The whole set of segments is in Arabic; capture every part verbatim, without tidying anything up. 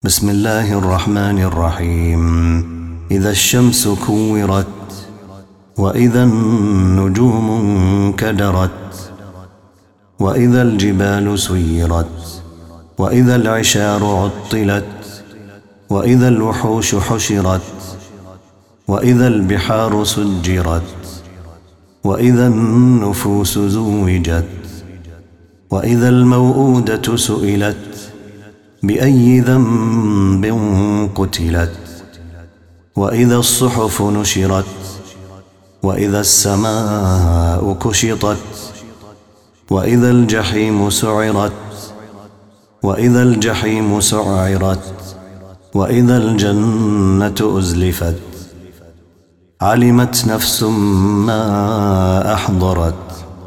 بسم الله الرحمن الرحيم. إذا الشمس كورت وإذا النجوم انكدرت وإذا الجبال سيرت وإذا العشار عطلت وإذا الوحوش حشرت وإذا البحار سجرت وإذا النفوس زوجت وإذا الموءودة سئلت بأي ذنب قتلت وإذا الصحف نشرت وإذا السماء كشطت وإذا الجحيم سعرت وإذا الجحيم سعرت وإذا الجنة أزلفت علمت نفس ما أحضرت.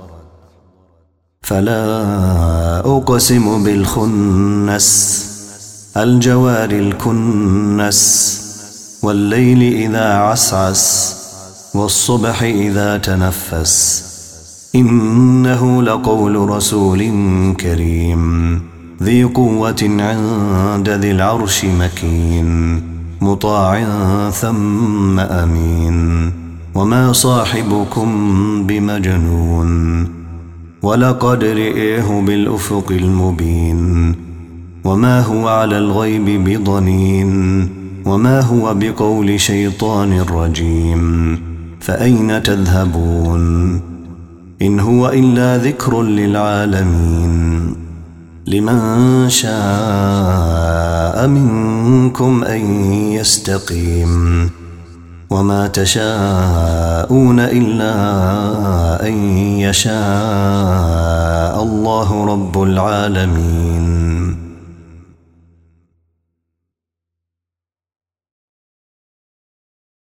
فلا أقسم بالخنس الجوار الكنس والليل إذا عسعس والصبح إذا تنفس إنه لقول رسول كريم ذي قوة عند ذي العرش مكين مطاع ثم أمين وما صاحبكم بمجنون ولقد رئيه بالأفق المبين وما هو على الغيب بضنين وما هو بقول شيطان رجيم فأين تذهبون إن هو إلا ذكر للعالمين لمن شاء منكم أن يستقيم وما تشاءون إلا أن يشاء الله رب العالمين.